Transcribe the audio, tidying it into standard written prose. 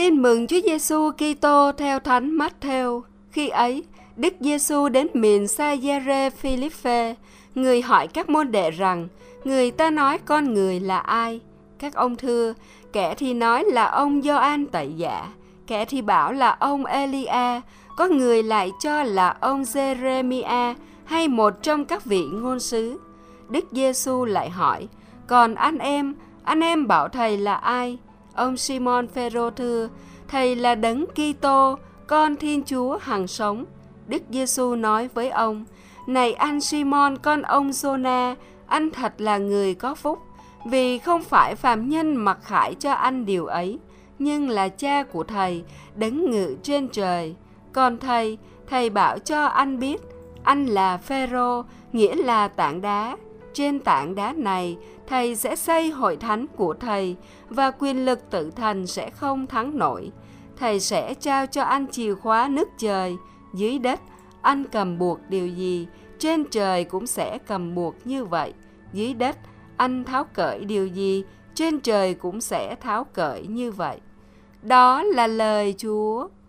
Tin mừng Chúa Giêsu Kitô theo Thánh Mát-thêu. Khi ấy, Đức Giêsu đến miền Sa-gia-rê Phi-líp-phê, người hỏi các môn đệ rằng: người ta nói con người là ai? Các ông thưa: kẻ thì nói là ông Gioan Tẩy Giả, kẻ thì bảo là ông Elia, có người lại cho là ông Giê-rê-mi-a hay một trong các vị ngôn sứ. Đức Giêsu lại hỏi: còn anh em bảo thầy là ai? Ông Simon Phêrô thưa: thầy là Đấng Kitô, con Thiên Chúa hằng sống. Đức Giêsu nói với ông: này anh Simon con ông Giô-na, anh thật là người có phúc, vì không phải phàm nhân mặc khải cho anh điều ấy, nhưng là Cha của thầy, Đấng ngự trên trời. Còn thầy bảo cho anh biết, anh là Phêrô, nghĩa là tảng đá. Trên tảng đá này, thầy sẽ xây hội thánh của thầy, và quyền lực tự thần sẽ không thắng nổi. Thầy sẽ trao cho anh chìa khóa nước trời. Dưới đất, anh cầm buộc điều gì, trên trời cũng sẽ cầm buộc như vậy. Dưới đất, anh tháo cởi điều gì, trên trời cũng sẽ tháo cởi như vậy. Đó là lời Chúa.